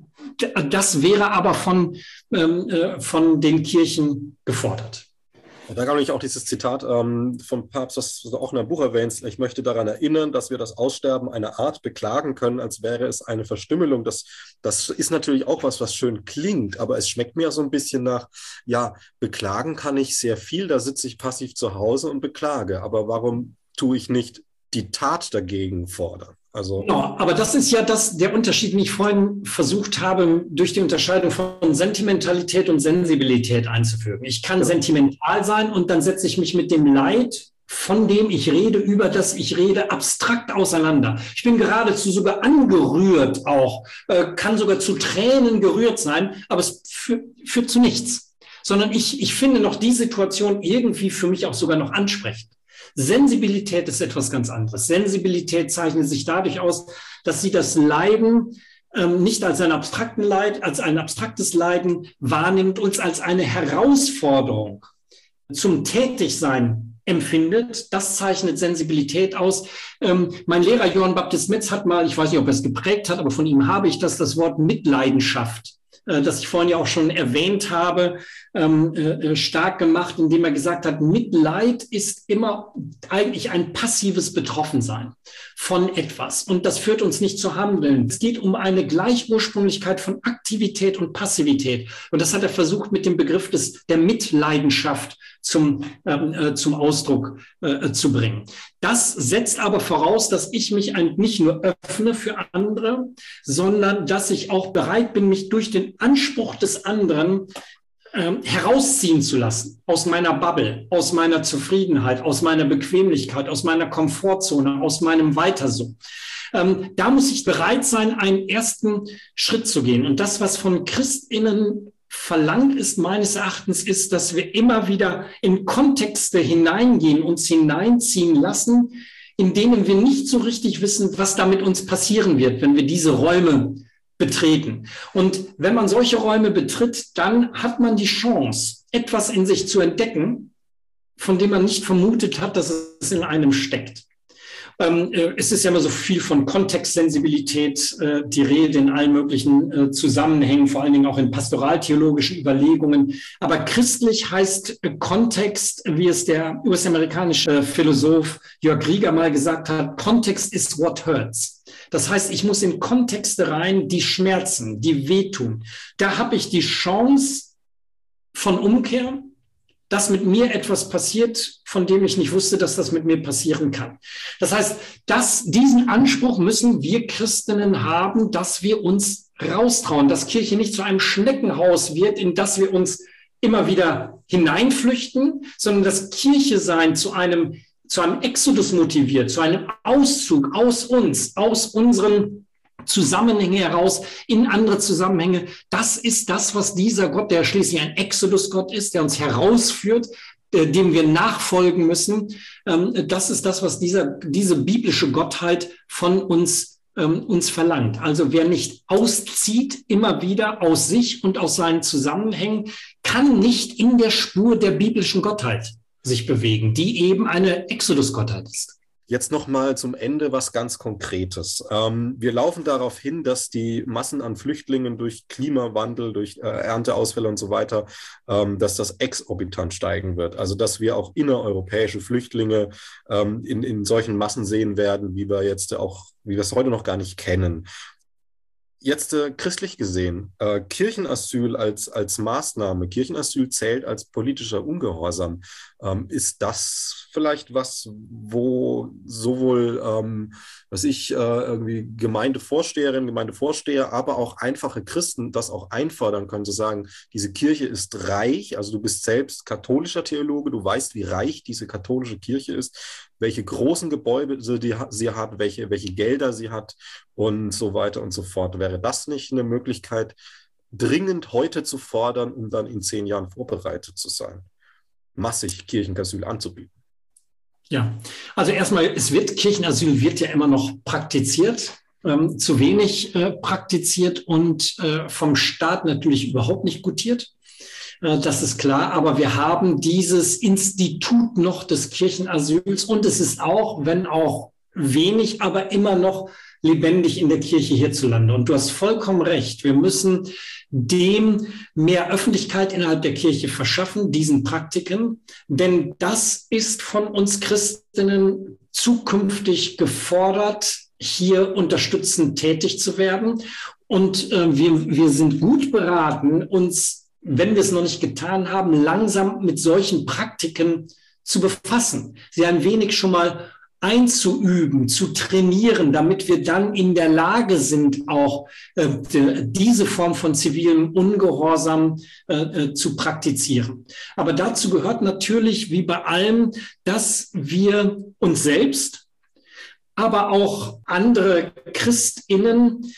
B: das wäre aber von, ähm, äh, von den Kirchen gefordert.
A: Da gab es auch dieses Zitat ähm, vom Papst, das du auch in deinem Buch erwähnst: Ich möchte daran erinnern, dass wir das Aussterben einer Art beklagen können, als wäre es eine Verstümmelung. Das, das ist natürlich auch was, was schön klingt, aber es schmeckt mir so ein bisschen nach, ja, beklagen kann ich sehr viel, da sitze ich passiv zu Hause und beklage. Aber warum tue ich nicht die Tat dagegen fordern? Also
B: genau, aber das ist ja das, der Unterschied, den ich vorhin versucht habe, durch die Unterscheidung von Sentimentalität und Sensibilität einzufügen. Ich kann ja. sentimental sein und dann setze ich mich mit dem Leid, von dem ich rede, über das ich rede, abstrakt auseinander. Ich bin geradezu sogar angerührt auch, äh, kann sogar zu Tränen gerührt sein, aber es führt, führt zu nichts. Sondern ich, ich finde noch die Situation irgendwie für mich auch sogar noch ansprechend. Sensibilität ist etwas ganz anderes. Sensibilität zeichnet sich dadurch aus, dass sie das Leiden ähm, nicht als ein abstrakten Leid, als ein abstraktes Leiden wahrnimmt, uns als eine Herausforderung zum Tätigsein empfindet. Das zeichnet Sensibilität aus. Ähm, mein Lehrer Johann Baptist Metz hat mal, ich weiß nicht, ob er es geprägt hat, aber von ihm habe ich das, das Wort Mitleidenschaft, das ich vorhin ja auch schon erwähnt habe, ähm, äh, stark gemacht, indem er gesagt hat, Mitleid ist immer eigentlich ein passives Betroffensein von etwas. Und das führt uns nicht zu Handeln. Es geht um eine Gleichursprünglichkeit von Aktivität und Passivität. Und das hat er versucht, mit dem Begriff des, der Mitleidenschaft zum, ähm, äh, zum Ausdruck äh, zu bringen. Das setzt aber voraus, dass ich mich ein, nicht nur öffne für andere, sondern dass ich auch bereit bin, mich durch den Anspruch des anderen ähm, herausziehen zu lassen, aus meiner Bubble, aus meiner Zufriedenheit, aus meiner Bequemlichkeit, aus meiner Komfortzone, aus meinem Weiterso. Ähm, da muss ich bereit sein, einen ersten Schritt zu gehen. Und das, was von ChristInnen verlangt ist, meines Erachtens, ist, dass wir immer wieder in Kontexte hineingehen, uns hineinziehen lassen, in denen wir nicht so richtig wissen, was da mit uns passieren wird, wenn wir diese Räume betreten. Und wenn man solche Räume betritt, dann hat man die Chance, etwas in sich zu entdecken, von dem man nicht vermutet hat, dass es in einem steckt. Ähm, äh, es ist ja immer so viel von Kontextsensibilität, äh, die Rede in allen möglichen äh, Zusammenhängen, vor allen Dingen auch in pastoraltheologischen Überlegungen. Aber christlich heißt äh, Kontext, wie es der U S-amerikanische Philosoph Jörg Rieger mal gesagt hat, Kontext is what hurts. Das heißt, ich muss in Kontexte rein, die schmerzen, die wehtun. Da habe ich die Chance von Umkehr, dass mit mir etwas passiert, von dem ich nicht wusste, dass das mit mir passieren kann. Das heißt, dass diesen Anspruch müssen wir Christinnen haben, dass wir uns raustrauen, dass Kirche nicht zu einem Schneckenhaus wird, in das wir uns immer wieder hineinflüchten, sondern dass Kirche sein zu einem, zu einem Exodus motiviert, zu einem Auszug aus uns, aus unseren Zusammenhänge heraus in andere Zusammenhänge. Das ist das, was dieser Gott, der schließlich ein Exodus-Gott ist, der uns herausführt, äh, dem wir nachfolgen müssen. Ähm, das ist das, was dieser, diese biblische Gottheit von uns, ähm, uns verlangt. Also wer nicht auszieht, immer wieder aus sich und aus seinen Zusammenhängen, kann nicht in der Spur der biblischen Gottheit sich bewegen, die eben eine Exodus-Gottheit ist.
A: Jetzt noch mal zum Ende was ganz Konkretes. Ähm, wir laufen darauf hin, dass die Massen an Flüchtlingen durch Klimawandel, durch äh, Ernteausfälle und so weiter, ähm, dass das exorbitant steigen wird. Also dass wir auch innereuropäische Flüchtlinge ähm, in, in solchen Massen sehen werden, wie wir jetzt auch, wie wir es heute noch gar nicht kennen. Jetzt äh, christlich gesehen, äh, Kirchenasyl als, als Maßnahme, Kirchenasyl zählt als politischer Ungehorsam. Ähm, ist das vielleicht was, wo sowohl, ähm, was ich, äh, irgendwie Gemeindevorsteherinnen, Gemeindevorsteher, aber auch einfache Christen das auch einfordern können, zu sagen, diese Kirche ist reich, also du bist selbst katholischer Theologe, du weißt, wie reich diese katholische Kirche ist, welche großen Gebäude sie, sie hat, welche, welche Gelder sie hat und so weiter und so fort. Wäre das nicht eine Möglichkeit, dringend heute zu fordern, um dann in zehn Jahren vorbereitet zu sein, massig Kirchenasyl anzubieten?
B: Ja, also erstmal, es wird, Kirchenasyl wird ja immer noch praktiziert, ähm, zu wenig äh, praktiziert und äh, vom Staat natürlich überhaupt nicht gutiert. Das ist klar, aber wir haben dieses Institut noch des Kirchenasyls und es ist auch, wenn auch wenig, aber immer noch lebendig in der Kirche hierzulande. Und du hast vollkommen recht, wir müssen dem mehr Öffentlichkeit innerhalb der Kirche verschaffen, diesen Praktiken, denn das ist von uns Christinnen zukünftig gefordert, hier unterstützend tätig zu werden. Und äh, wir, wir sind gut beraten, uns, wenn wir es noch nicht getan haben, langsam mit solchen Praktiken zu befassen, sie ein wenig schon mal einzuüben, zu trainieren, damit wir dann in der Lage sind, auch äh, diese Form von zivilem Ungehorsam äh, zu praktizieren. Aber dazu gehört natürlich, wie bei allem, dass wir uns selbst, aber auch andere ChristInnen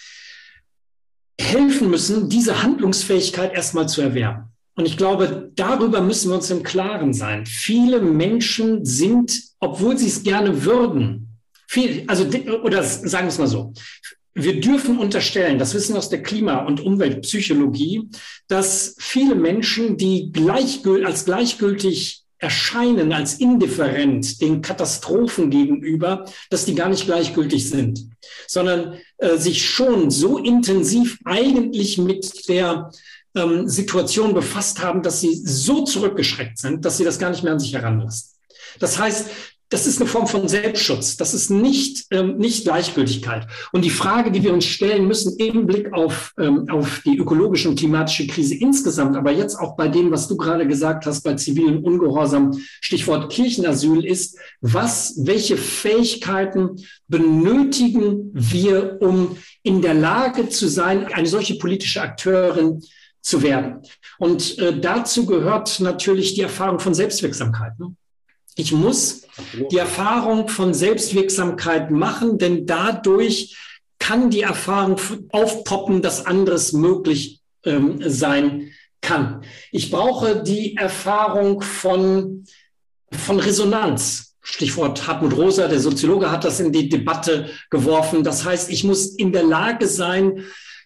B: helfen müssen, diese Handlungsfähigkeit erstmal zu erwerben. Und ich glaube, darüber müssen wir uns im Klaren sein. Viele Menschen sind, obwohl sie es gerne würden, viel, also, oder sagen wir es mal so, wir dürfen unterstellen, das wissen wir aus der Klima- und Umweltpsychologie, dass viele Menschen, die gleichgül- als gleichgültig erscheinen, als indifferent den Katastrophen gegenüber, dass die gar nicht gleichgültig sind, sondern äh, sich schon so intensiv eigentlich mit der ähm, Situation befasst haben, dass sie so zurückgeschreckt sind, dass sie das gar nicht mehr an sich heranlassen. Das heißt, das ist eine Form von Selbstschutz. Das ist nicht, ähm, nicht Gleichgültigkeit. Und die Frage, die wir uns stellen müssen im Blick auf, ähm, auf die ökologische und klimatische Krise insgesamt, aber jetzt auch bei dem, was du gerade gesagt hast, bei zivilem Ungehorsam, Stichwort Kirchenasyl, ist, was, welche Fähigkeiten benötigen wir, um in der Lage zu sein, eine solche politische Akteurin zu werden? Und äh, dazu gehört natürlich die Erfahrung von Selbstwirksamkeit, ne? Ich muss die Erfahrung von Selbstwirksamkeit machen, denn dadurch kann die Erfahrung aufpoppen, dass anderes möglich ähm, sein kann. Ich brauche die Erfahrung von, von Resonanz. Stichwort Hartmut Rosa, der Soziologe, hat das in die Debatte geworfen. Das heißt, ich muss in der Lage sein,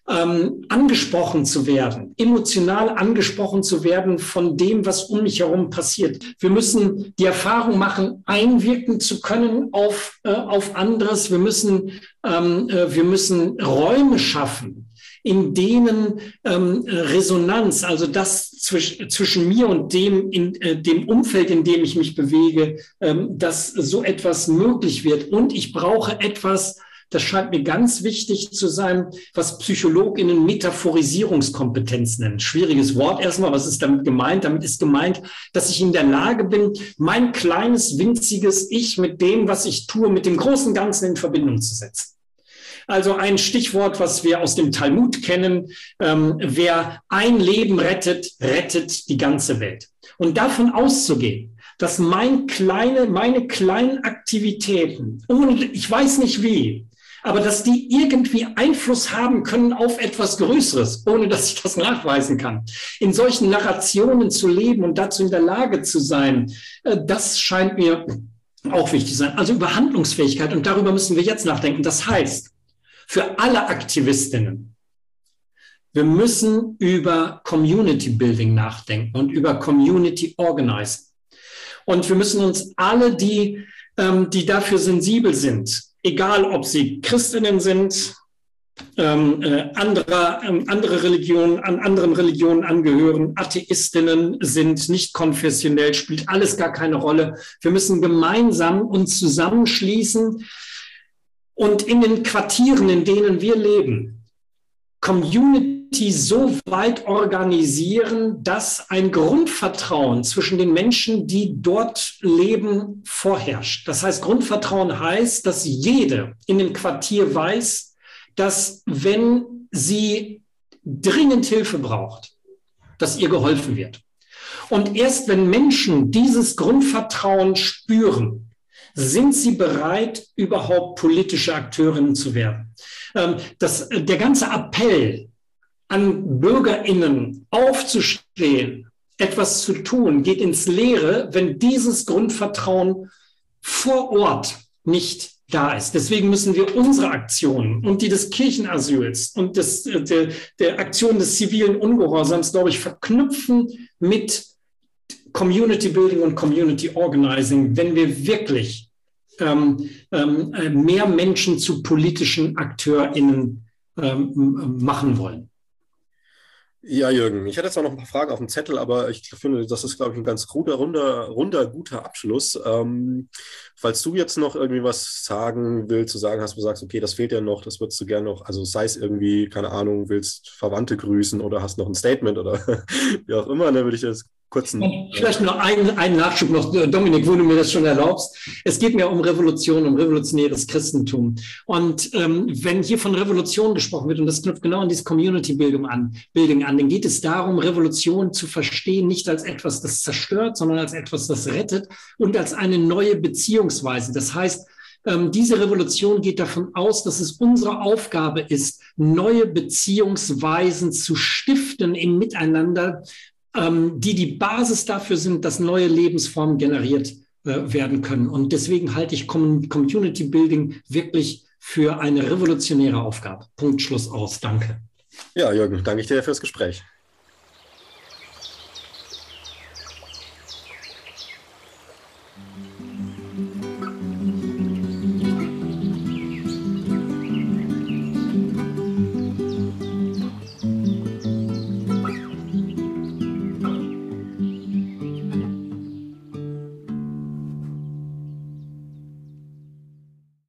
B: ähm, angesprochen zu werden, emotional angesprochen zu werden von dem, was um mich herum passiert. Wir müssen die Erfahrung machen, einwirken zu können auf, äh, auf anderes. Wir müssen, ähm, äh, wir müssen Räume schaffen, in denen ähm, Resonanz, also das zwisch, zwischen mir und dem, in, äh, dem Umfeld, in dem ich mich bewege, ähm, dass so etwas möglich wird. Und ich brauche etwas, das scheint mir ganz wichtig zu sein, was PsychologInnen Metaphorisierungskompetenz nennen. Schwieriges Wort erstmal, was ist damit gemeint? Damit ist gemeint, dass ich in der Lage bin, mein kleines, winziges Ich mit dem, was ich tue, mit dem großen Ganzen in Verbindung zu setzen. Also ein Stichwort, was wir aus dem Talmud kennen, ähm, wer ein Leben rettet, rettet die ganze Welt. Und davon auszugehen, dass mein kleine, meine kleinen Aktivitäten, ohne, ich weiß nicht wie, aber dass die irgendwie Einfluss haben können auf etwas Größeres, ohne dass ich das nachweisen kann. In solchen Narrationen zu leben und dazu in der Lage zu sein, das scheint mir auch wichtig zu sein. Also über Handlungsfähigkeit, und darüber müssen wir jetzt nachdenken. Das heißt, für alle Aktivistinnen, wir müssen über Community Building nachdenken und über Community Organizing. Und wir müssen uns alle, die, ähm, die dafür sensibel sind, egal ob sie Christinnen sind, ähm, äh, anderer, ähm, andere Religionen, an anderen Religionen angehören, Atheistinnen sind, nicht konfessionell, spielt alles gar keine Rolle. Wir müssen gemeinsam uns zusammenschließen und in den Quartieren, in denen wir leben, Community so weit organisieren, dass ein Grundvertrauen zwischen den Menschen, die dort leben, vorherrscht. Das heißt, Grundvertrauen heißt, dass jede in dem Quartier weiß, dass wenn sie dringend Hilfe braucht, dass ihr geholfen wird. Und erst wenn Menschen dieses Grundvertrauen spüren, sind sie bereit, überhaupt politische Akteurinnen zu werden. Das, der ganze Appell an BürgerInnen aufzustehen, etwas zu tun, geht ins Leere, wenn dieses Grundvertrauen vor Ort nicht da ist. Deswegen müssen wir unsere Aktionen und die des Kirchenasyls und des, der, der Aktion des zivilen Ungehorsams, glaube ich, verknüpfen mit Community Building und Community Organizing, wenn wir wirklich ähm, ähm, mehr Menschen zu politischen AkteurInnen ähm, machen wollen.
A: Ja, Jürgen, ich hätte jetzt auch noch ein paar Fragen auf dem Zettel, aber ich finde, das ist, glaube ich, ein ganz runder, runder, runder guter Abschluss. Ähm, falls du jetzt noch irgendwie was sagen willst, zu sagen hast, wo du sagst, okay, das fehlt ja noch, das würdest du gerne noch, also sei es irgendwie, keine Ahnung, willst Verwandte grüßen oder hast noch ein Statement oder wie auch immer, dann würde ich jetzt kurzen...
B: Vielleicht noch einen, einen Nachschub noch, Dominik, wo du mir das schon erlaubst. Es geht mir um Revolution, um revolutionäres Christentum. Und ähm, wenn hier von Revolution gesprochen wird, und das knüpft genau an diese Community-Bildung an, Building an, dann geht es darum, Revolution zu verstehen, nicht als etwas, das zerstört, sondern als etwas, das rettet und als eine neue Beziehungsweise. Das heißt, ähm, diese Revolution geht davon aus, dass es unsere Aufgabe ist, neue Beziehungsweisen zu stiften im Miteinander, die die Basis dafür sind, dass neue Lebensformen generiert äh, werden können. Und deswegen halte ich Community Building wirklich für eine revolutionäre Aufgabe. Punkt, Schluss, aus. Danke.
A: Ja, Jürgen, danke ich dir fürs Gespräch.